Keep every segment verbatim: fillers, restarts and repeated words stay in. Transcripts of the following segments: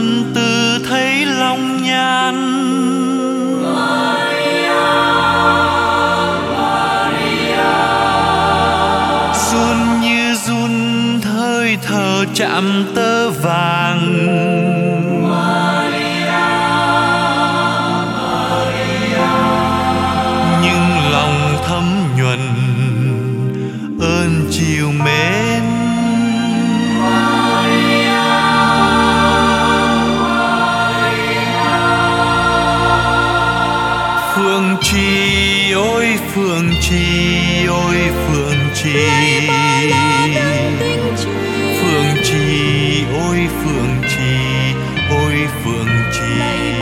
từ thấy long nhan. Maria, Maria. Run như run hơi thở chạm tơ vàng. Maria, Maria. Nhưng lòng thấm nhuần ơn chiều mến. Maria, Maria. Phương Trì ôi Phương Trì ôi Phương Trì. Phương Trì ôi Phương Trì ôi Phương Trì.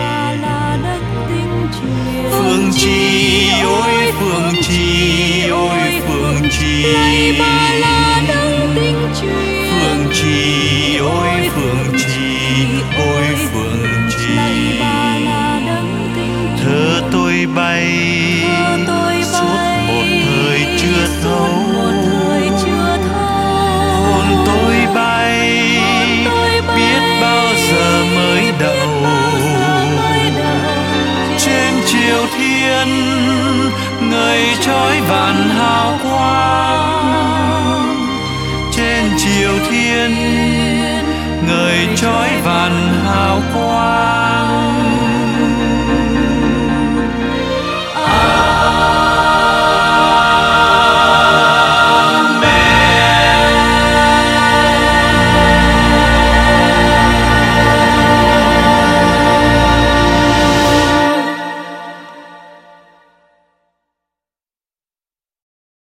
Phương Trì ôi Phương Trì ôi Phương Trì. Phương Trì ôi Phương Trì ôi Phương Trì. Thơ tôi bay suốt một thời chưa thấu. Hồn tôi bay biết bao giờ mới đầu. Trên chiều thiên ngời chói vạn hào quang. Trên chiều thiên ngời chói vạn hào quang.